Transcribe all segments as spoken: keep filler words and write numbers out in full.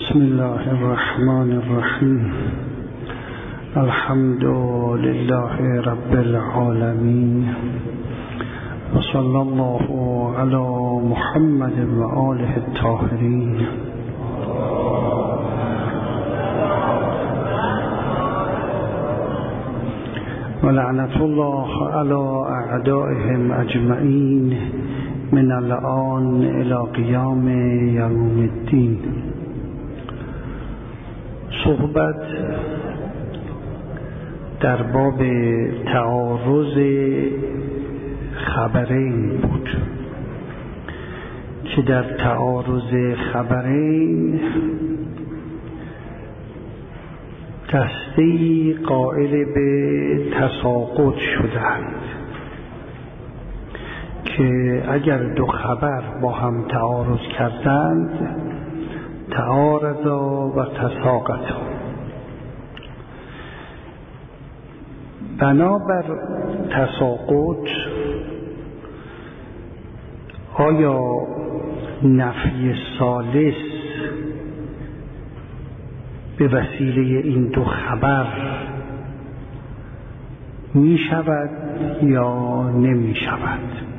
بسم الله الرحمن الرحیم. الحمد لله رب العالمین و صلی الله علی محمد و آله الطاهرین. و لعنت الله علی اعدائهم اجمعین من الآن الی قیام یوم الدین. صحبت در باب تعارض خبرین بود که در تعارض خبرین دسته‌ای قائل به تساقط شدند که اگر دو خبر با هم تعارض کردند تعارضا و تساقطا. بنابر تساقط آیا نفی ثالث به وسیله این دو خبر می شود یا نمی شود؟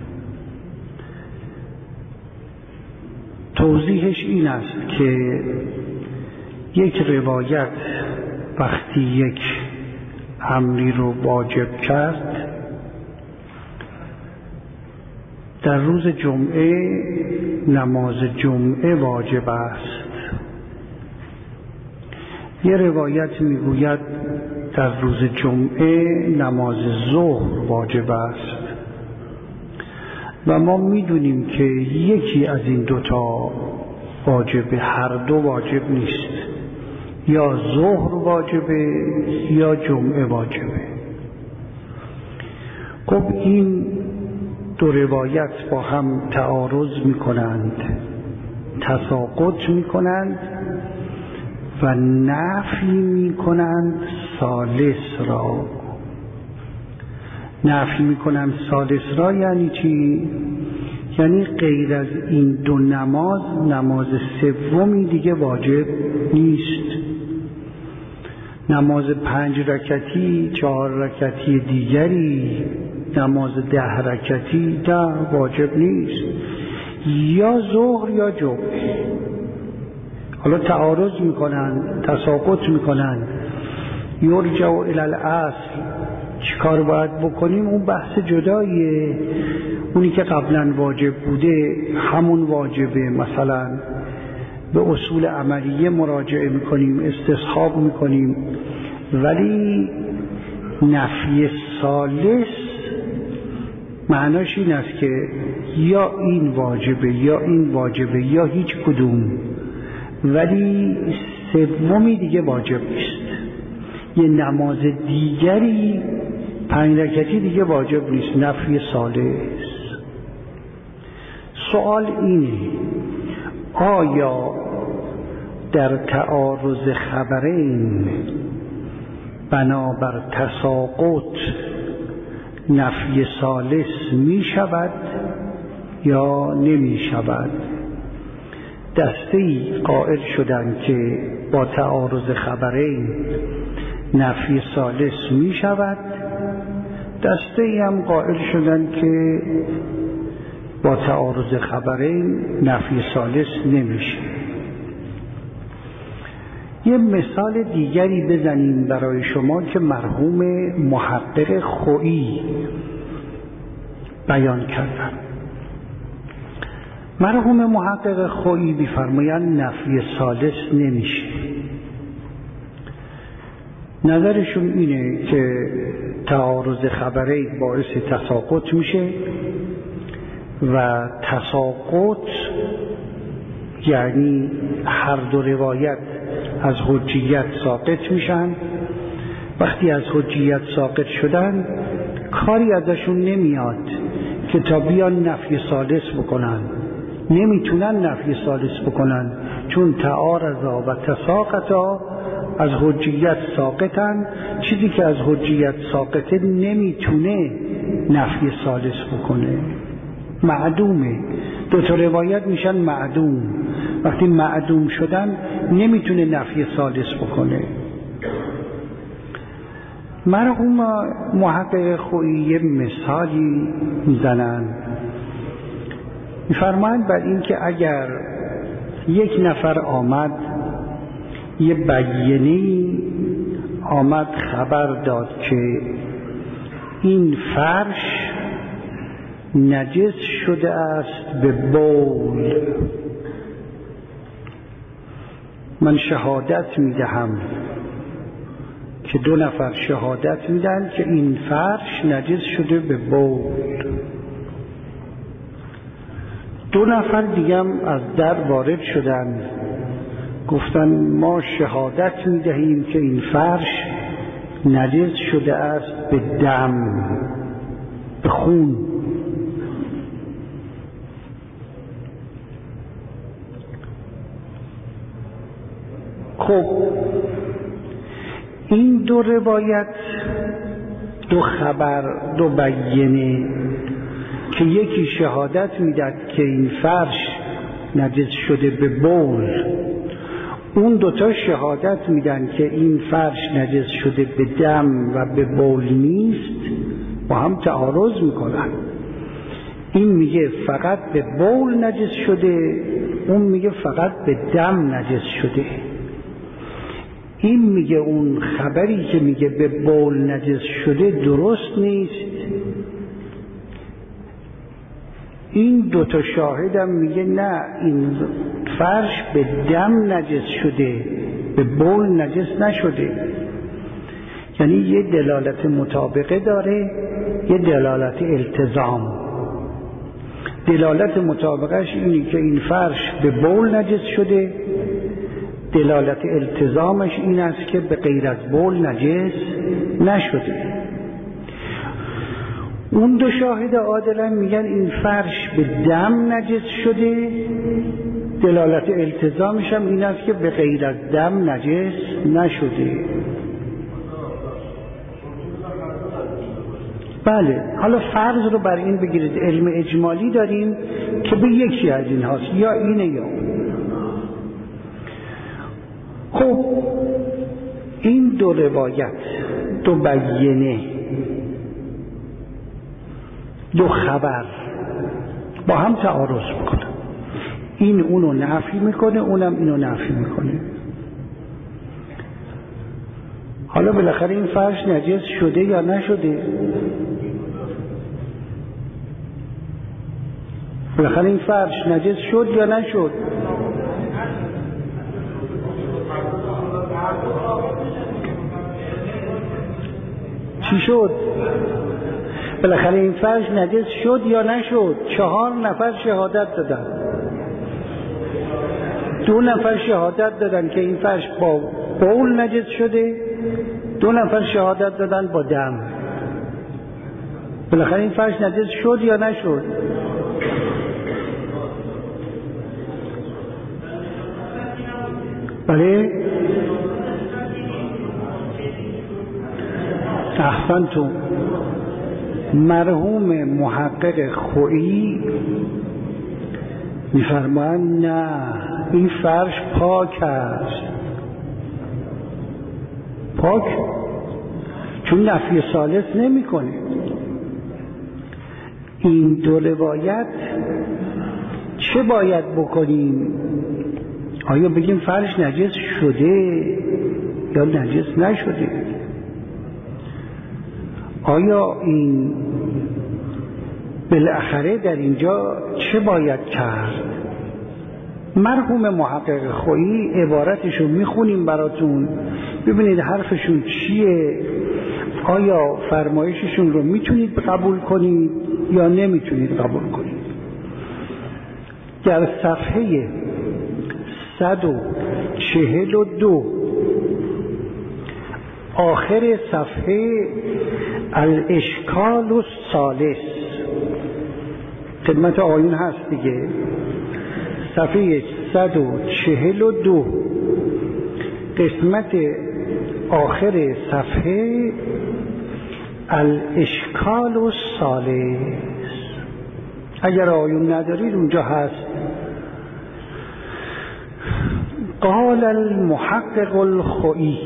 توضیحش این است که یک روایت وقتی یک امری رو واجب کرد، در روز جمعه نماز جمعه واجب است. یه روایت میگوید در روز جمعه نماز ظهر واجب است و ما میدونیم که یکی از این دوتا واجبه، هر دو واجب نیست. یا ظهر واجبه یا جمعه واجبه. خب این دو روایت با هم تعارض میکنند، تساقط میکنند و نفی میکنند ثالث را. نفی میکنند ثالث را یعنی چی؟ یعنی غیر از این دو نماز نماز سومی دیگه واجب نیست. نماز پنج رکعتی، چهار رکعتی دیگری، نماز ده رکعتی ده واجب نیست. یا ظهر یا جمعه. حالا تعارض میکنن، تساقط میکنن. یرجع الی الاصل، چی کار باید بکنیم؟ اون بحث جداییه. اونی که قبلا واجب بوده همون واجبه، مثلا به اصول عملیه مراجعه میکنیم، استصحاب میکنیم. ولی نفی ثالث معناش این است که یا این واجبه یا این واجبه یا هیچ کدوم، ولی سومی دیگه واجب نیست. یه نماز دیگری پنج رکعتی دیگه واجب نیست. نفی ثالث. سوال اینه، آیا در تعارض خبرین بنابر تساقط نفی ثالث می شود یا نمی شود؟ دسته‌ای قائل شدند که با تعارض خبرین نفی ثالث می شود، دسته‌ای هم قائل شدند که با تعارض خبرین نفی ثالث نمیشه. یه مثال دیگری بزنیم برای شما که مرحوم محقق خویی بیان کردن. مرحوم محقق خویی می‌فرمایند نفی ثالث نمیشه. نظرشون اینه که تعارض خبرین باعث تساقط میشه و تساقط یعنی هر دو روایت از حجیت ساقط میشن. وقتی از حجیت ساقط شدن کاری ازشون نمیاد که تا بیان نفی ثالث بکنن. نمیتونن نفی ثالث بکنن چون تعارضا و تساقطا از حجیت ساقطن. چیزی که از حجیت ساقطه نمیتونه نفی ثالث بکنه، معدومه. دو تا روایت میشن معدوم. وقتی معدوم شدن نمیتونه نفی ثالث بکنه. مرحوم محقق خویی یه مثالی میزنن، میفرمایند بر این که اگر یک نفر آمد یه بیانیه‌ای آمد خبر داد که این فرش نجس شده است به بول، من شهادت میدهم که دو نفر شهادت میدن که این فرش نجس شده به بول. دو نفر دیگه هم از در وارد شدن، گفتن ما شهادت میدهیم که این فرش نجس شده است به دم، به خون. خب این دو روایت، دو خبر، دو بیانیه که یکی شهادت میداد که این فرش نجس شده به بول، اون دوتا شهادت میدن که این فرش نجس شده به دم و به بول نیست، با هم تعارض میکنن. این میگه فقط به بول نجس شده، اون میگه فقط به دم نجس شده. این میگه اون خبری که میگه به بول نجس شده درست نیست، این دوتا شاهدم میگه نه، این فرش به دم نجس شده، به بول نجس نشده. یعنی یه دلالت مطابقه داره، یه دلالت التزام. دلالت مطابقهش اینی که این فرش به بول نجس شده، دلالت التزامش این است که به غیر از بول نجس نشده. اون دو شاهد عادلن میگن این فرش به دم نجس شده، دلالت التزامش هم این است که به غیر از دم نجس نشده. بله، حالا فرض رو بر این بگیرید علم اجمالی داریم که به یکی از این هاست، یا اینه یا خب این دو روایت، دو بیانیه، دو خبر با هم تعارض میکنه، این اونو نفی میکنه، اونم اینو نفی میکنه. حالا بالاخره این فرش نجس شده یا نشده؟ بالاخره این فرش نجس شد یا نشد؟ چی شد؟ بالاخره این فرش نجس شد یا نشد؟ چهار نفر شهادت دادن، دو نفر شهادت دادن که این فرش با بول نجس شده، دو نفر شهادت دادن با دم. بالاخره این فرش نجس شد یا نشد؟ بله؟ احسنتم. مرحوم محقق خویی میفرمایند نه، این فرش پاک است. پاک چون نفی ثالث نمی کنه. این دو روایت چه باید بکنیم؟ آیا بگیم فرش نجس شده یا نجس نشده؟ آیا این بالاخره در اینجا چه باید کرد؟ مرحوم محقق خویی عبارتشو میخونیم براتون، ببینید حرفشون چیه، آیا فرمایششون رو میتونید قبول کنید یا نمیتونید قبول کنید. در صفحه صد و چهل و دو آخر صفحه الاشکال الثالث خدمت آیون هست دیگه، صفحه صد و چهل و دو قسمت آخر صفحه الاشکال الثالث. اگر آیون ندارید اونجا هست. قال المحقق الخوئی.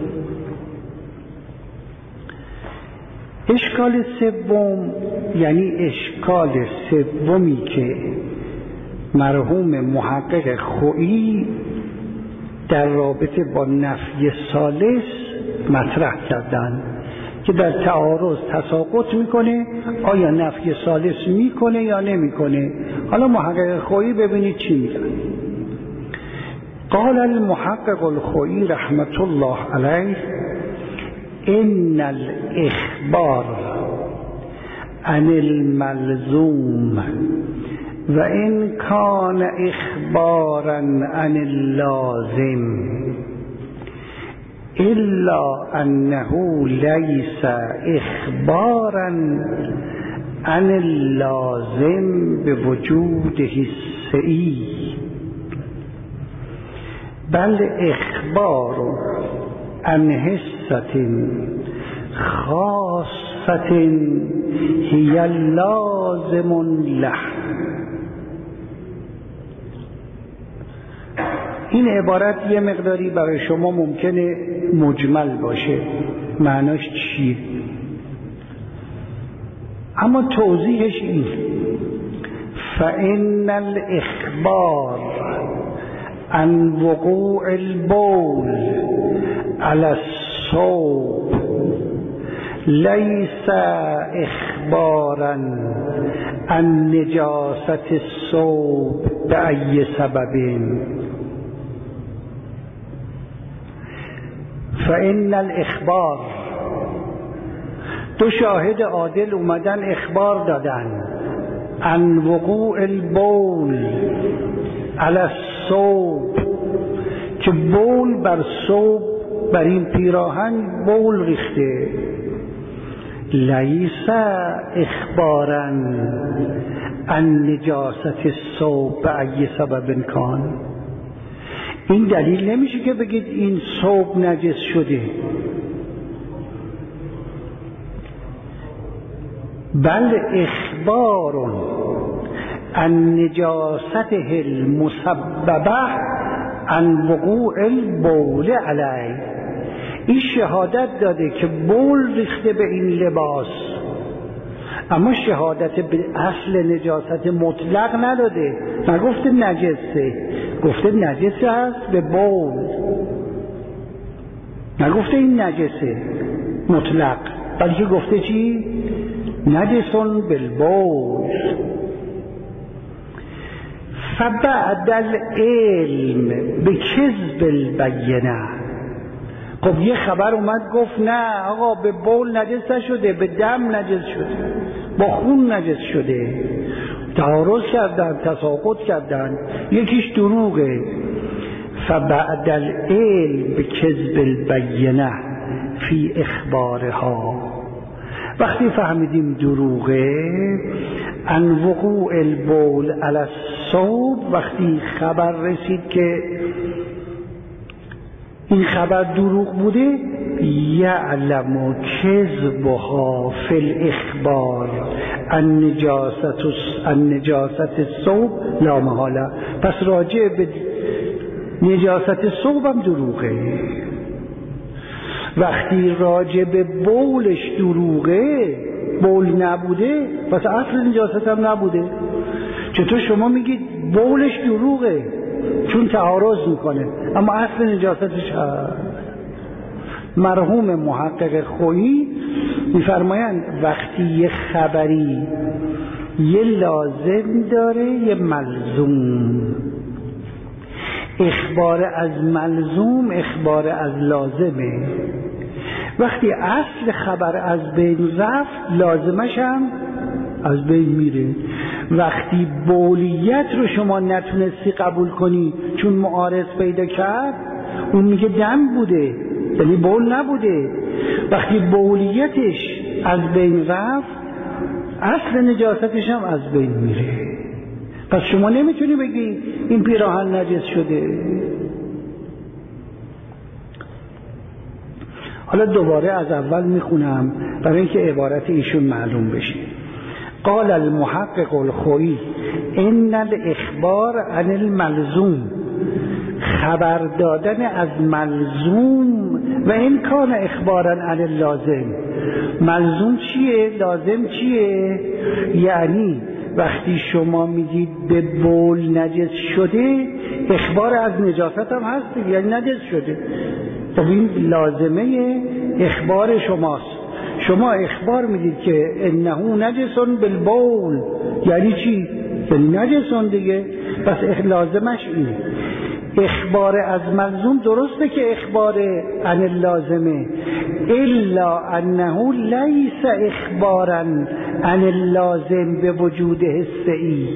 اشکال سوم، یعنی اشکال سومی که مرحوم محقق خوئی در رابطه با نفی ثالث مطرح کردن که در تعارض تساقط میکنه، آیا نفی ثالث میکنه یا نمیکنه. حالا محقق خوئی ببینید چی میگن. قال المحقق الخوئی رحمت الله علیه: ان الاخبار عن الملزوم و ان کان اخبارا عن اللازم الا انه لیس اخبارا عن اللازم بوجود حسئی بل اخبار عن حسة خاصة هي لازم له. این عبارت یه مقداری برای شما ممکنه مجمل باشه، معناش چیه؟ اما توضیحش این: فإن الإخبار عن وقوع البول على الصوب ليس إخبارا عن نجاسة الصوب بأي سبب. فإن الإخبار، دو شاهد عادل اومدن اخبار دادن عن وقوع البول علی الثوب، که بول بر ثوب، بر این پیراهن بول ریخته. لیس اخبارا عن نجاست الثوب بأی سبب کان. این دلیل نمیشه که بگید این ثوب نجس شده، بل اخبار عن نجاسته المسببه عن وقوع البول علیه. این شهادت داده که بول ریخته به این لباس، اما شهادت به اصل نجاست مطلق نداده. نگفته نجسه، گفته نجسه هست به بول، نگفته این نجسه مطلق، بلکه گفته چی؟ نجسون بالبول. فبعد العلم به کذب البینه. خب یه خبر اومد گفت نه آقا به بول نجس نشده، به دم نجس شده، با خون نجس شده. تعارض کردن، تساقط کردن، یکیش دروغه. فبعد العلم به کذب البینه فی اخبارها، وقتی فهمیدیم دروغه، ان وقوع البول علی الثوب، وقتی خبر رسید که این خبر دروغ بوده، یعلم کذبها فی الاخبار ان نجاست ان نجاست الثوب لا محاله. پس راجع به نجاست ثوب هم دروغه. وقتی راجع به بولش دروغه، بول نبوده، پس اصل نجاست هم نبوده. چطور شما میگید بولش دروغه چون تعارض میکنه، اما اصل نجاستش هست؟ مرحوم محقق خوئی میفرمایند وقتی یه خبری یه لازم داره یه ملزوم، اخبار از ملزوم اخبار از لازمه. وقتی اصل خبر از بین رفت، لازمش هم از بین میره. وقتی بولیت رو شما نتونستی قبول کنی چون معارض پیدا کرد، اون میگه دم بوده، یعنی بول نبوده. وقتی بولیتش از بین رفت، اصل نجاستش هم از بین میره. پس شما نمیتونی بگی این پیراهن نجس شده. حالا دوباره از اول میخونم برای اینکه عبارت ایشون معلوم بشه. قال المحقق الخوئی ان الاخبار عن الملزوم خبر دادن از ملزوم و این کان اخبارا عن اللازم. ملزوم چیه؟ لازم چیه؟ یعنی وقتی شما میگید به بول نجس شده، اخبار از نجاست هم هست، یعنی نجس شده. خب این لازمه اخبار شماست. شما اخبار میدید که انه نجسون بالبول، یعنی چی؟ یعنی نجسون دیگه. پس لازمش اینه. اخبار از ملزوم درسته که اخبار عن اللازمه، الا انه لیس اخبارا عن اللازم به وجود حسئی.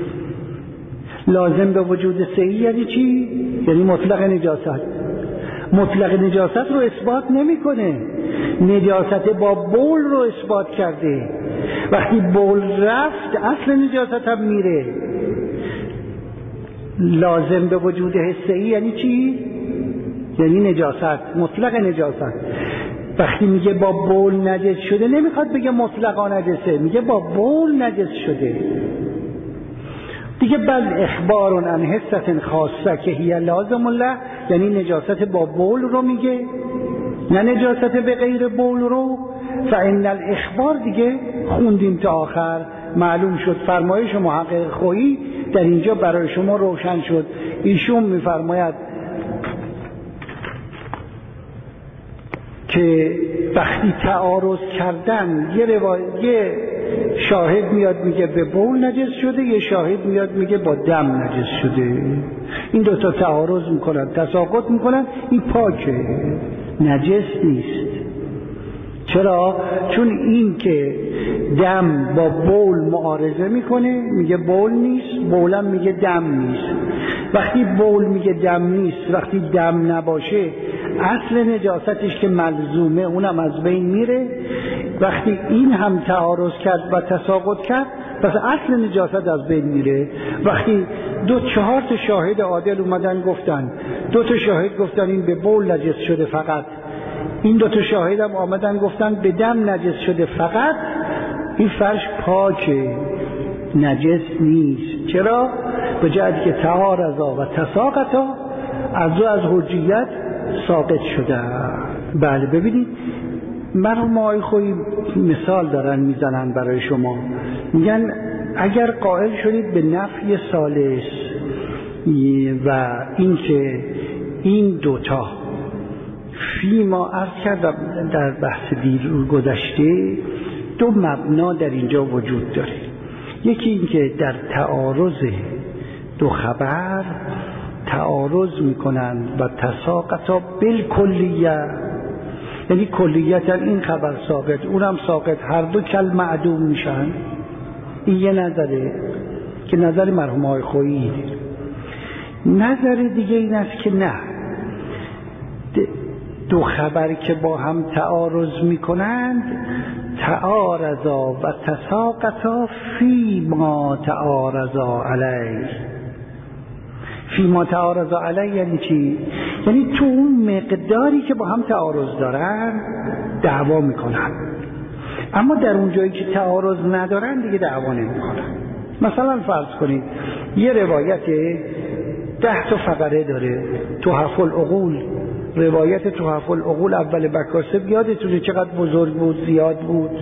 لازم به وجود حسئی یعنی چی؟ یعنی مطلق نجاست. مطلق نجاست رو اثبات نمیکنه، نجاست با بول رو اثبات کرده. وقتی بول رفت اصل نجاست هم میره. لازم به وجود حسئی یعنی چی؟ یعنی نجاست، مطلق نجاست. وقتی میگه با بول نجس شده نمیخواد بگه مطلقا نجسه، میگه با بول نجس شده دیگه. بل اخبار عن حست خاصه که هی لازم الله، یعنی نجاست با بول رو میگه، نه نجاست به غیر بول رو. فان الاخبار دیگه خوندیم تا آخر معلوم شد. فرمایش محقق خویی در اینجا برای شما روشن شد. ایشون میفرماید که وقتی تعارض کردن یه, روا... یه شاهد میاد میگه به بول نجس شده، یه شاهد میاد میگه با دم نجس شده. این دوتا تعارض میکنن، تساقط میکنن، این پاکه، نجس نیست. چرا؟ چون این که دم با بول معارضه میکنه میگه بول نیست، بولم میگه دم نیست. وقتی بول میگه دم نیست، وقتی دم نباشه اصل نجاستش که ملزومه اونم از بین میره. وقتی این هم تعارض کرد و تساقط کرد پس اصل نجاست از بین میره. وقتی دو چهار تا شاهد عادل اومدن گفتن، دو تا شاهد گفتن این به بول نجس شده فقط، این دو تا شاهد هم آمدن گفتن به دم نجس شده فقط، این فرش پاکه، نجس نیست. چرا؟ به جهتی که تعارضا و تساقطا از دو از حجیت ساقط شده. بله ببینید مرحوم آقای خویی مثال دارن میزنن برای شما، میگن اگر قائل شدید به نفی ثالث و اینکه این دوتا فی ما عرض کردم در بحث دیر گذشته، دو مبنا در اینجا وجود داره. یکی اینکه در تعارض دو خبر تعارض میکنن و تساقطا بالکلیه، یعنی کلیتا این خبر ساقط اونم ساقط، هر دو کل معدوم میشن. این یه نظره که نظر مرحوم آقای خویی. نظر دیگه این است که نه، دو خبر که با هم تعارض میکنند تعارضا و تساقطا فی ما تعارضا علیه. فی ما تعارضا علیه یعنی چی؟ یعنی تو اون مقداری که با هم تعارض دارن دعوا میکنن، اما در اون جایی که تعارض ندارن دیگه دعوا نمیکنن. مثلا فرض کنید یه روایت ده تا فقره داره، تحف العقول، روایت تحف العقول اول بکاسب، یادتونه چقدر بزرگ بود، زیاد بود.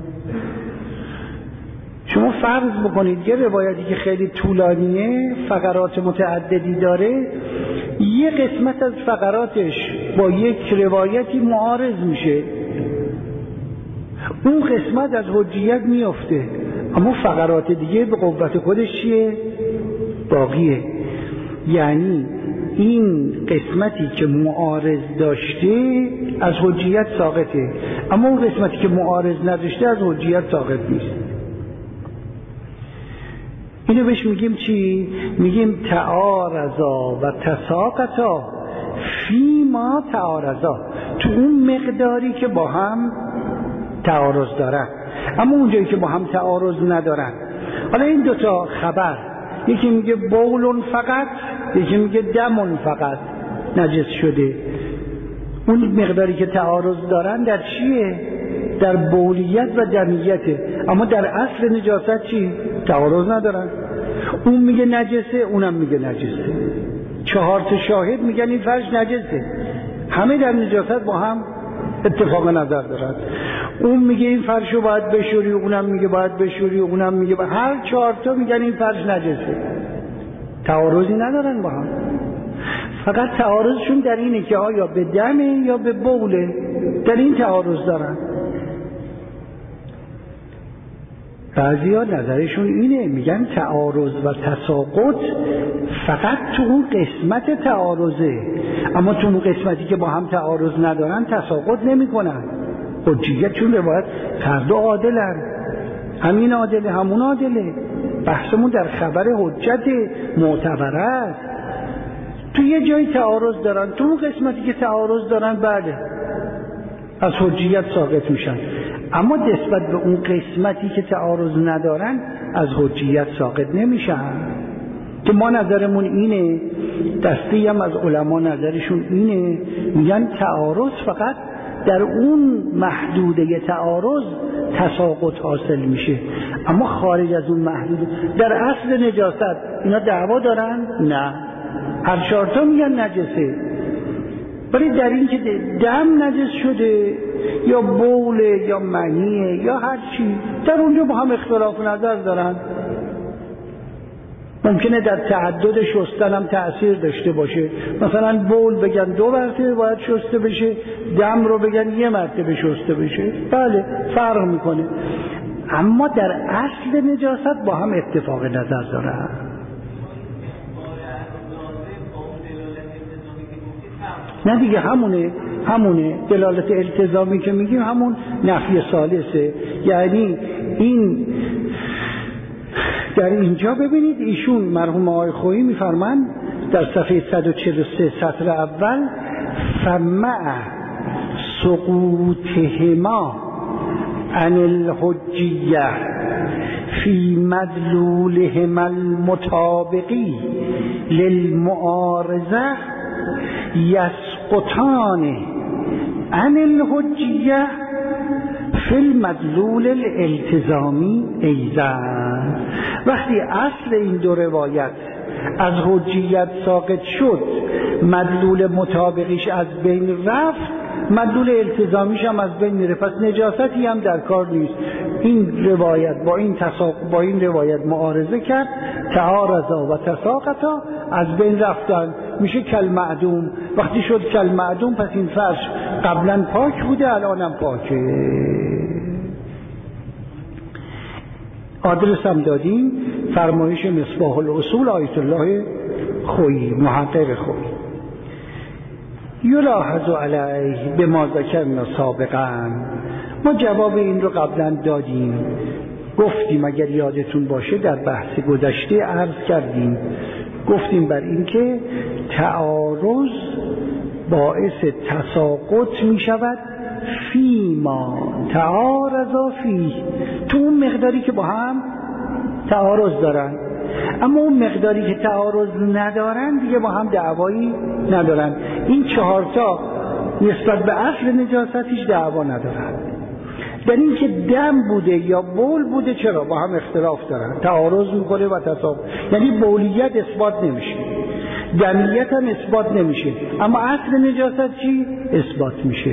شما فرض بکنید یه روایتی که خیلی طولانیه، فقرات متعددی داره، یه قسمت از فقراتش با یک روایتی معارض میشه، اون قسمت از حجیت میفته، اما فقرات دیگه به قوت خودش چیه؟ باقیه. یعنی این قسمتی که معارض داشته از حجیت ساقطه، اما اون قسمتی که معارض نداشته از حجیت ساقط نیست. اینو بهش میگیم چی؟ میگیم تعارضا و تساقطا فی ما تعارضا، تو اون مقداری که با هم تعارض دارن، اما اونجایی که با هم تعارض ندارن. حالا این دوتا خبر، یکی میگه بولون فقط، یکی میگه دمون فقط نجس شده، اون مقداری که تعارض دارن در چیه؟ در بولیت و دمیته، اما در اصل نجاست چی؟ تعارض ندارن. اون میگه نجسه، اونم میگه نجسه. چهار تا شاهد میگن این فرش نجسه، همه در نجاست با هم اتفاق نظر دارن. اون میگه این فرشو باید بشوری، اونم میگه باید بشوری، اونم میگه باید. هر چهار تا میگن این فرش نجسه، تعارضی ندارن با هم، فقط تعارضشون در اینه که آیا به دمه یا به بوله، در این تعارض دارن. بعضیا نظرشون اینه، میگن تعارض و تساقط فقط تو اون قسمت تعارضه، اما تو اون قسمتی که با هم تعارض ندارن تساقط نمی کنن. حجیت چون روایت هر دو عادلن، همین عادله همون عادله، بحثمون در خبر حجت معتبره است. تو یه جایی تعارض دارن، تو اون قسمتی که تعارض دارن بله از حجیت ساقط میشن، اما نسبت به اون قسمتی که تعارض ندارن از حجیت ساقط نمیشن. که ما نظرمون اینه، دستی هم از علما نظرشون اینه، میگن تعارض فقط در اون محدوده تعارض تساقط حاصل میشه، اما خارج از اون محدوده در اصل نجاست اینا دعوا دارن؟ نه، هر چهارتا میگن نجسه، ولی در این که دم نجس شده یا بوله یا منیه یا هر چی، در اونجا با هم اختلاف نظر دارن. ممکنه در تعدد شستن هم تأثیر داشته باشه، مثلا بول بگن دو مرتبه باید شسته بشه، دم رو بگن یه مرتبه شسته بشه، بله فرق میکنه، اما در اصل نجاست با هم اتفاق نظر دارن. نه دیگه همونه همونه دلالت التزامی که میگیم همون نفی ثالثه. یعنی این در اینجا ببینید ایشون مرحوم آقای خویی میفرمند در صفحه صد و چهل و سه سطر اول فمع سقوطهما عن الحجیه فی مدلولهما المطابقی للمعارضه یسقطان عن الحجیه فی المدلول الالتزامی ایضا. وقتی اصل این دو روایت از حجیت ساقط شد، مدلول مطابقیش از بین رفت، مدلول التزامیش هم از بین میره، پس نجاستی هم در کار نیست. این روایت با این تساق با این روایت معارضه کرد، تعارضا و تساقطا، از بین رفتن، میشه کل معدوم. وقتی شد کل معدوم پس این فرش قبلا پاک بوده الانم پاکه. آدرس هم دادیم، فرمایش مصباح الاصول آیت الله خویی، محقق خویی. یلاحظ علیه به ما ذکرنا سابقا، ما جواب این رو قبلا دادیم، گفتیم اگر یادتون باشه در بحث گذشته عرض کردیم، گفتیم بر این که تعارض باعث تساقط می شود فیما تعارضا فیه، تو اون مقداری که با هم تعارض دارن، اما اون مقداری که تعارض ندارن دیگه با هم دعوایی ندارن. این چهارتا نسبت به اصل نجاست هیچ دعوا ندارن. در این که دم بوده یا بول بوده چرا با هم اختلاف دارن، تعارض میکنه و تساقط، یعنی بولیت اثبات نمیشه، دمیت هم اثبات نمیشه، اما اصل نجاست چی؟ اثبات میشه.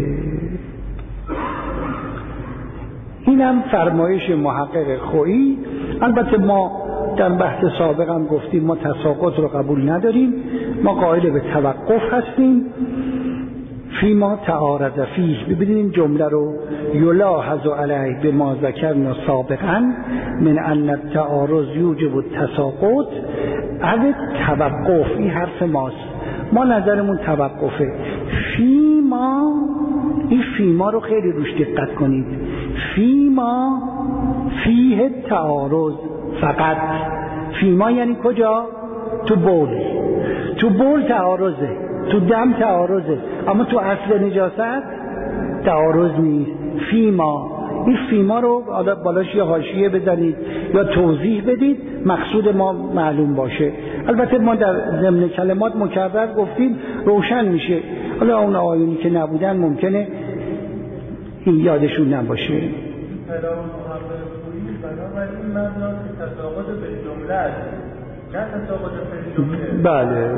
اینم فرمایش محقق خویی. البته ما در بحث سابق هم گفتیم ما تساقط رو قبول نداریم، ما قائل به توقف هستیم. فیما تعارض فیه، ببینید این جمله رو، یلاحظ علیه به ما ذکرنا سابقا من ان التعارض یوجب التساقط او توقف، این حرف ماست، ما نظرمون توقفه. فیما، این فیما رو خیلی روش دقت کنید، فیما فیه تعارض فقط. فیما یعنی کجا؟ تو بول، تو بول تعارضه، تو دم تعارضه، اما تو اصل نجاست تعارض نیست. فیما، این فیما رو بالاش یا حاشیه بزنید یا توضیح بدید مقصود ما معلوم باشه. البته ما در ضمن کلمات مکرر گفتیم روشن میشه، حالا اون آیونی که نبودن ممکنه این یادشون نباشه. کلام محقق خویی بنابراین مبنا که تساقط به جمله است بله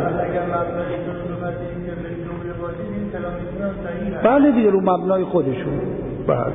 بله دیگه رو مبنای خودشون. بله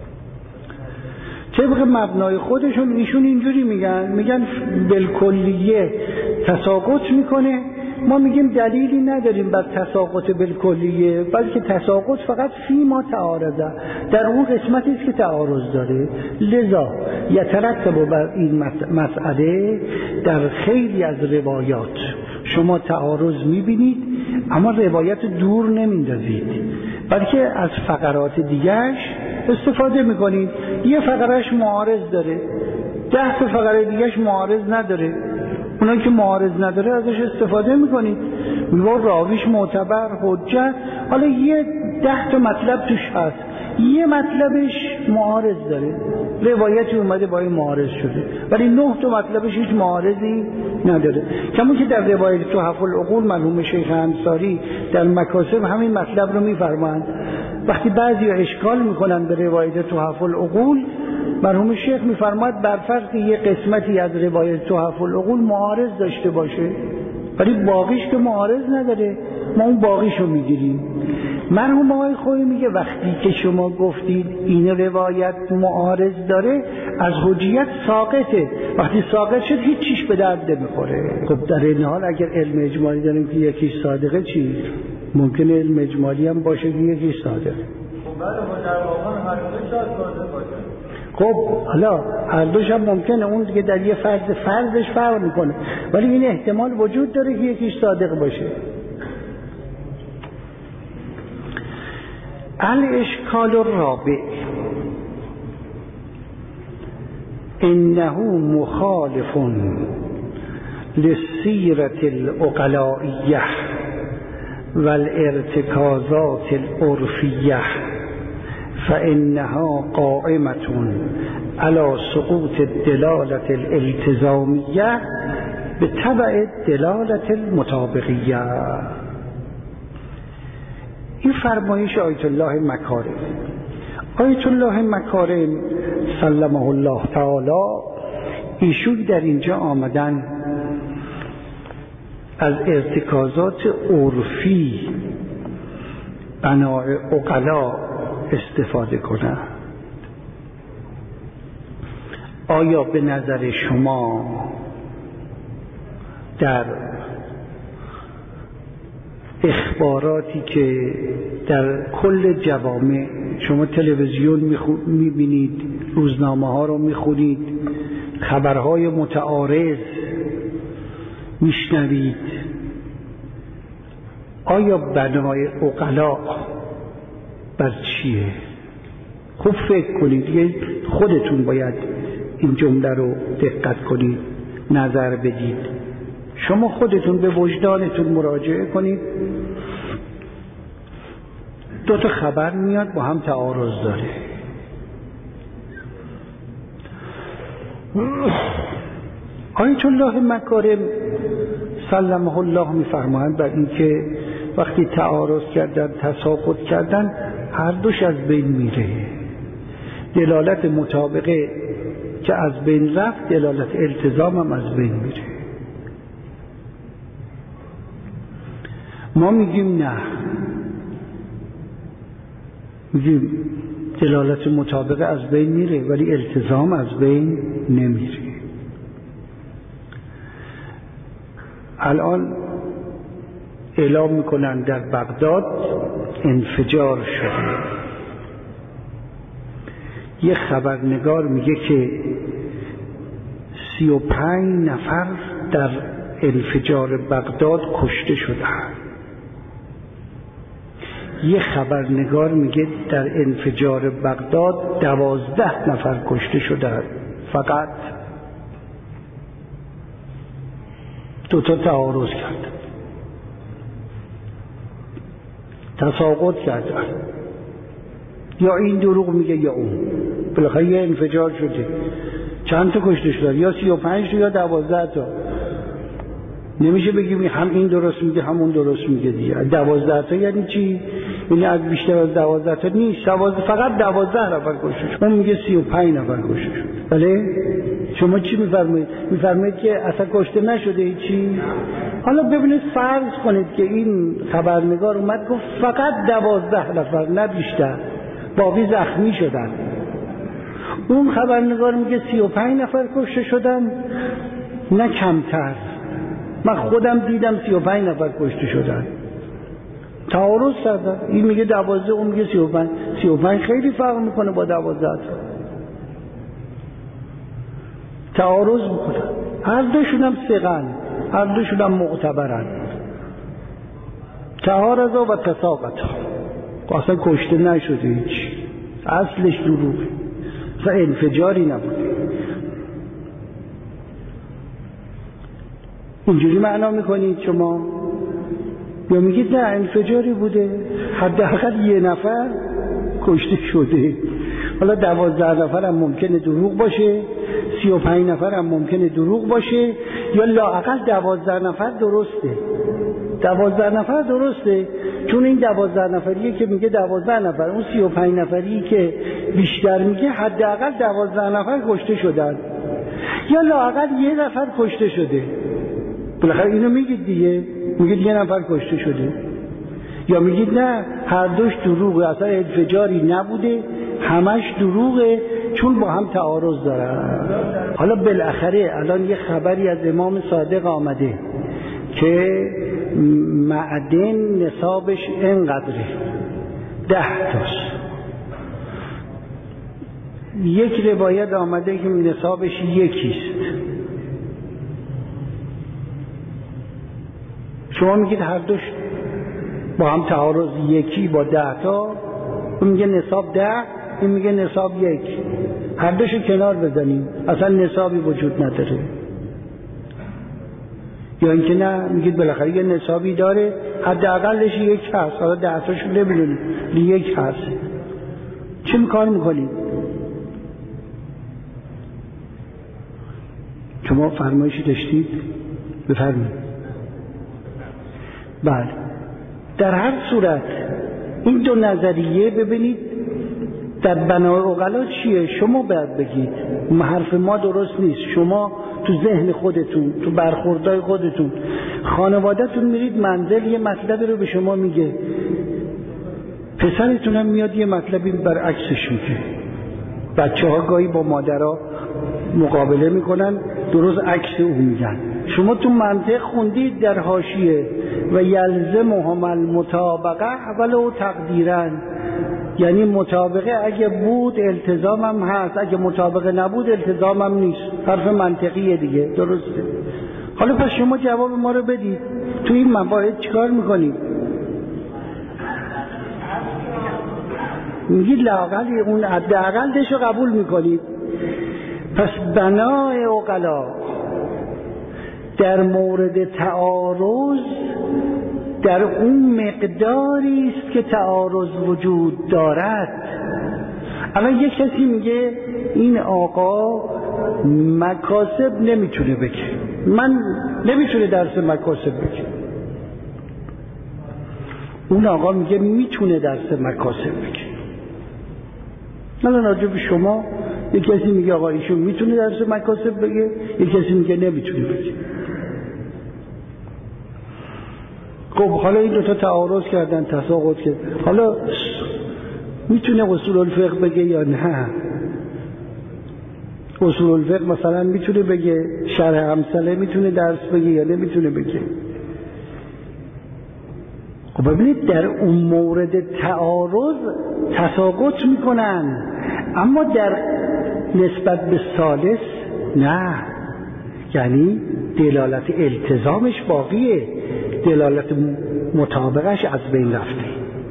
طبق مبنای خودشون ایشون اینجوری میگن، میگن بالکلیه تساقط میکنه. ما میگیم دلیلی نداریم بر تساقط بالکلیه، بلکه تساقط فقط فی ما تعارضه، در اون قسمتی است که تعارض داره. لذا یترتب بر این مسئله در خیلی از روایات شما تعارض میبینید اما روایت دور نمیندازید، بلکه از فقرات دیگرش استفاده میکنید. یه فقرش معارض داره، ده تا فقره دیگرش معارض نداره، اونا که معارض نداره ازش استفاده میکنید، میگه راویش معتبر حجت. حالا یه ده تا مطلب توش هست، یه مطلبش معارض داره، روایتی اومده با این معارض شده، ولی نه تا مطلبش هیچ معارضی نداره. کمون که در روایت تحف العقول مرحوم شیخ انصاری در مکاسب همین مطلب رو میفرمایند. وقتی بعضی اشکال میکنن به روایت تحف العقول، مرحوم شیخ میفرماید بر فرض یه قسمتی از روایت تحف العقول معارض داشته باشه ولی باقیش که معارض نداره، ما اون باقیشو میگیریم. مرحوم آقای خویی میگه وقتی که شما گفتید این روایت معارض داره از حجیت ساقطه، وقتی ساقط شد هیچ چیش به درد نمیخوره. خب در این حال اگر علم اجمالی داریم که یکیش صادقه چی؟ ممکنه علم اجمالی هم باشه که یکیش صادقه. خب بله ما در واقع هر دو شاید صادق باشه. خب حالا هر دوش هم ممکنه، اون که در یه فرض فرضش فرق میکنه، ولی این احتمال وجود داره که یکیش صادق باشه. الاشکال الرابع انه مخالف للسیرة العقلائیه والارتکازات العرفیه فإنها قائمة على سقوط الدلالة الالتزامية بتبع الدلالة المطابقية. این فرمایش آیت الله مکارم. آیت الله مکارم سلمه الله تعالی ایشون در اینجا آمدن از ارتکازات عرفی بنای عقلا استفاده کنند. آیا به نظر شما در اخباراتی که در کل جوامع شما تلویزیون میبینید، روزنامه ها رو میخونید، خبرهای متعارض میشنوید، آیا بنای عقلا بر چیه؟ خوب فکر کنید، خودتون باید این جمله رو دقت کنید، نظر بدید. شما خودتون به وجدانتون مراجعه کنید. دو تا خبر میاد با هم تعارض داره. آیت الله مکارم سلمه الله میفرمایند بر این که وقتی تعارض کردن، تساقط کردن، هر دوش از بین میره. دلالت مطابقه که از بین رفت، دلالت التزام هم از بین میره. ما میگیم نه، میگیم دلالت مطابقه از بین میره ولی التزام از بین نمیره. الان اعلام میکنن در بغداد انفجار شده. یه خبرنگار میگه که سی و پنج نفر در انفجار بغداد کشته شدند. یه خبرنگار میگه در انفجار بغداد دوازده نفر کشته شدند. فقط دوتا تعارض کردن، تساقط کردن. یا این دروغ میگه یا اون. بالاخره یه انفجار شده، چند تا کشته شدن، یا سی و پنج تا یا دوازده تا. نمیشه بگیم هم این درست میگه هم اون درست میگه دیگه. دوازده تا یعنی چی؟ یعنی از بیشتر از دوازده تا نیست، فقط دوازده نفر کشته شد. اون میگه سی و پنج نفر کشته شد. بله؟ شما چی میفرمایید؟ میفرمایید که اصلا کشته نشده هیچی؟ حالا ببینید فرض کنید که این خبرنگار اومد گفت فقط دوازده نفر نه بیشتر باقی زخمی شدن. اون خبرنگار میگه سی و پنج نفر کشته شدن نه کمتر. من خودم دیدم سی و پنج نفر کشته شدن. تعارض کردن، این میگه دوازده اون میگه سی و پنج. سی و پنج خیلی فرق میکنه با دوازده تا. تعارض میکنن، هر دوشون هم ثقن، هر دوشون هم معتبرن. تعارض و تساقط، اصلا کشته نشده هیچ، اصلش دروغه، اصلا انفجاری نبوده. اینجوری معنا میکنید شما؟ یا میگید نه انفجاری بوده، حداقل یه نفر کشته شده. حالا دوازده نفر هم ممکنه دروغ باشه، سی و پنج نفر هم ممکنه دروغ باشه، یا لااقل دوازده نفر درسته. دوازده نفر درسته چون این دوازده نفریه که میگه دوازده نفر، اون سی و پنج نفری که بیشتر میگه حداقل دوازده نفر کشته شدن، یا لااقل یه نفر کشته شده. بالاخره اینو میگید دیگه، میگید یه نفر کشته شده. یا میگید نه هر دوش دروغه، اصلا انفجاری نبوده، همش دروغه چون با هم تعارض دارن. حالا بالاخره الان یه خبری از امام صادق آمده که معدن نصابش اینقدره، ده تاست. یک روایت آمده که نصابش یکیست. شما میگید هر دوش با هم تعارض، یکی با ده تا، اون میگه نصاب ده، این میگه نصاب یک، هر دوشو کنار بزنیم اصلا نصابی وجود نداره. یا اینکه نه میگید بالاخره یه نصابی داره، حداقلش یک هست، حالا ده تاشو نمیدونیم یک هست. چه کار میکنید؟ شما فرمایشی داشتید؟ بفرمایید. بله، در هر صورت این دو نظریه ببینید در بنای عقلا چیه؟ شما باید بگید، حرف ما درست نیست. شما تو ذهن خودتون، تو برخوردهای خودتون، خانواده‌تون میرید منزل یه مطلبی رو به شما میگه، پسرتون هم میاد یه مطلبی برعکسش میگه. بچه ها گاهی با مادرها مقابله میکنن، درست عکس اون میگن. شما تو منطق خوندید در حاشیه و یلزمهم المطابقه ولو تقدیرا، یعنی مطابقه اگه بود التزامم هست، اگه مطابقه نبود التزامم نیست. حرف منطقیه دیگه، درسته. حالا پس شما جواب ما رو بدید، تو این مباحث چیکار میکنید؟ میگید لااقل اون حداقلش رو قبول میکنید. پس بنای عقلا در مورد تعارض در اون مقداری است که تعارض وجود دارد. الان یک کسی میگه این آقا مکاسب نمیتونه بگه، من نمیتونه درس مکاسب بگه. اون آقا میگه میتونه درس مکاسب بگه. الان راجع به شما یک کسی میگه آقا ایشون میتونه درس مکاسب بگه، یک کسی میگه نمیتونه بگه. خب حالا این دوتا تعارض کردن، تساقط کردن، حالا میتونه اصول الفقه بگه یا نه؟ اصول الفقه مثلا میتونه بگه، شرح امثله میتونه درس بگه یا نمیتونه بگه؟ خب ببینید در اون مورد تعارض تساقط میکنن، اما در نسبت به ثالث نه. یعنی دلالت التزامش باقیه، دلالت مطابقش از بین رفته.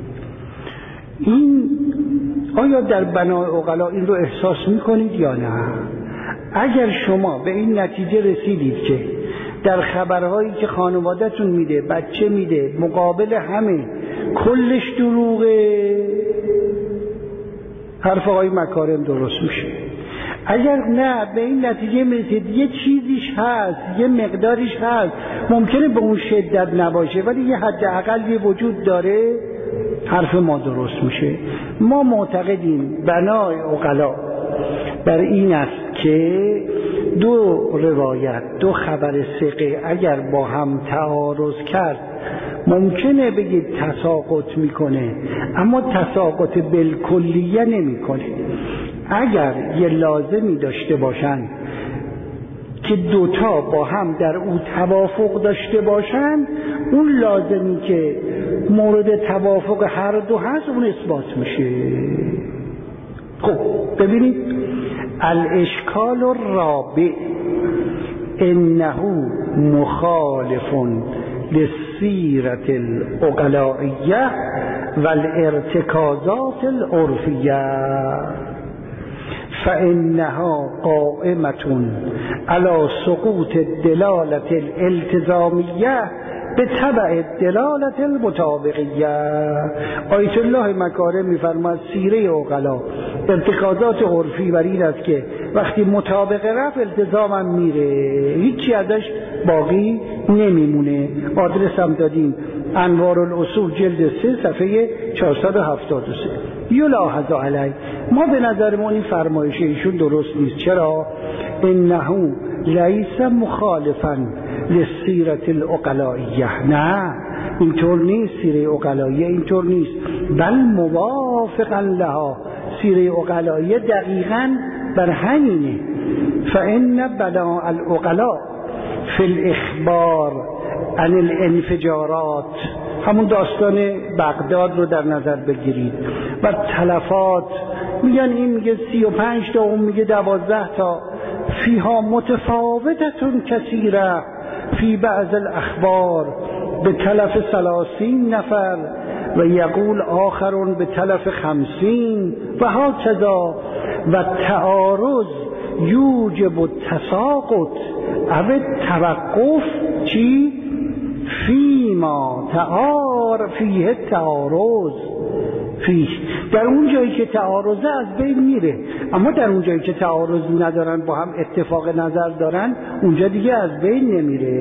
این آیا در بنای عقلا این رو احساس میکنید یا نه؟ اگر شما به این نتیجه رسیدید که در خبرهایی که خانواده‌تون میده، بچه میده، مقابل همه کلش دروغه، حرف آقای مکارم درست میشه. اگر نه به این نتیجه میرسید یه چیزیش هست، یه مقداریش هست، ممکنه به اون شدت نباشه ولی یه حد اقلی وجود داره، حرف ما درست میشه. ما معتقدیم بنای عقلا بر این است که دو روایت، دو خبر ثقه اگر با هم تعارض کرد ممکنه بگید تساقط میکنه، اما تساقط بالکلیه نمیکنه. اگر یه لازمی داشته باشن که دوتا با هم در اون توافق داشته باشن، اون لازمی که مورد توافق هر دو هست اون اثبات میشه. خب ببینید، الاشکال الرابع انه مخالف للسیرة العقلائیه والارتکازات العرفیه فإنها قائمة على سقوط الدلالة الالتزامیه به تبع الدلالة المطابقیه. آیت الله مکارم میفرماید سیره عقلا ارتکازات عرفی بر این است که وقتی مطابق رفت التزامم میره، هیچی ازش باقی نمیمونه. آدرس هم دادیم، انوار الاصول جلد سه صفحه چهارصد و هفتاد و سه. یلاحظ علی، ما به نظر ما این فرمایش ایشون درست نیست. چرا؟ انه لیس مخالفا للسیرة العقلائیه، نه اینطور نیست، سیره عقلائیه اینطور نیست، بل موافقا لها، سیره عقلائیه دقیقاً بر همینه. فإن بناء العقلاء فی الاخبار عن الانفجارات، همون داستان بغداد رو در نظر بگیرید، و تلفات، میگن این میگه سی و پنج تا، اون میگه دوازده تا، فیها متفاوتتون کثیره فی بعض الاخبار به تلف ثلاثین نفر و یقول آخرون به تلف خمسین و هاکذا، و تعارض یوجب التساقط او توقف چی؟ فیما تعار فیه تعارض فیه، در اون جایی که تعارضه از بین میره، اما در اون جایی که تعارض ندارن با هم اتفاق نظر دارن اونجا دیگه از بین نمیره.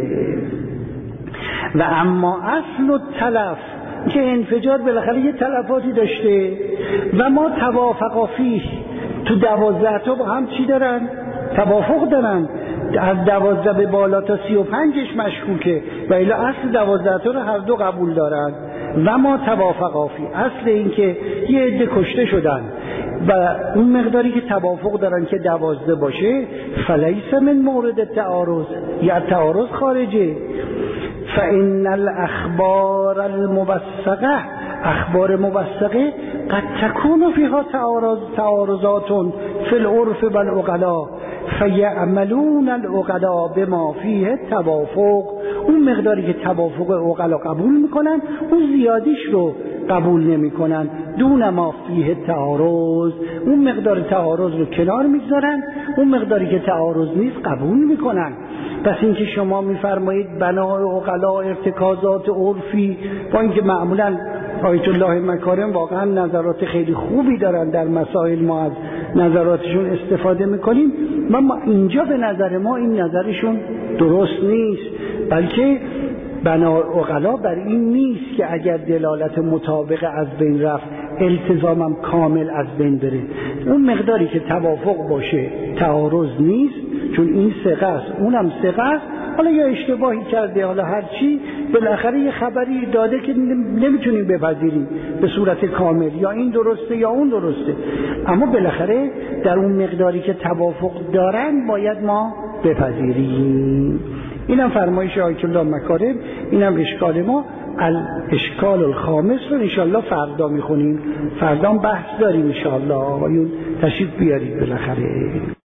و اما اصل التلف که انفجار بالاخره یه تلفاتی داشته و ما توافق فیه، تو دوازده تا با هم چی دارن؟ توافق دارن، از دوازده به بالا تا سی و پنجش مشکوکه و الا اصل دوازده تا رو هر دو قبول دارن. و ما توافق فی، اصل این که یه عده کشته شدن و اون مقداری که توافق دارن که دوازده باشه، فلیس من مورد تعارض، یا تعارض خارجه. فإن الاخبار الموثقه، اخبار موثقه قد تكون فيها تعارض تعارضات في العرف والعقلاء فيعملون العقلاء بما فيه توافق، اون مقداری که توافق عقلا قبول میکنن اون زیادیش رو قبول نمیکنن، دون ما فیه تعارض، اون مقدار تعارض رو کنار میگذارن، اون مقداری که تعارض نیست قبول میکنن. پس اینکه شما میفرمایید بنای عقلا ارتکازات عرفی، با اینکه معمولا آیت الله مکارم واقعا نظرات خیلی خوبی دارن در مسائل، ما از نظراتشون استفاده میکنیم، اما اینجا به نظر ما این نظرشون درست نیست، بلکه بنای عقلا بر این نیست که اگر دلالت مطابق از بین رفت التزامم کامل از بین بره، اون مقداری که توافق باشه تعارض نیست، چون این ثقه است اونم ثقه است، حالا یا اشتباهی کرده، حالا هر چی، بالاخره یه خبری داده که نمیتونیم بپذیریم به صورت کامل، یا این درسته یا اون درسته، اما بالاخره در اون مقداری که توافق دارن باید ما بپذیریم. اینم فرمایش آیت الله مکارم، اینم اشکال ما. الاشکال الخامس رو انشاءالله فردا میخونیم، فردا بحث داریم انشاءالله، آقایون تشریف بیارید بالاخره.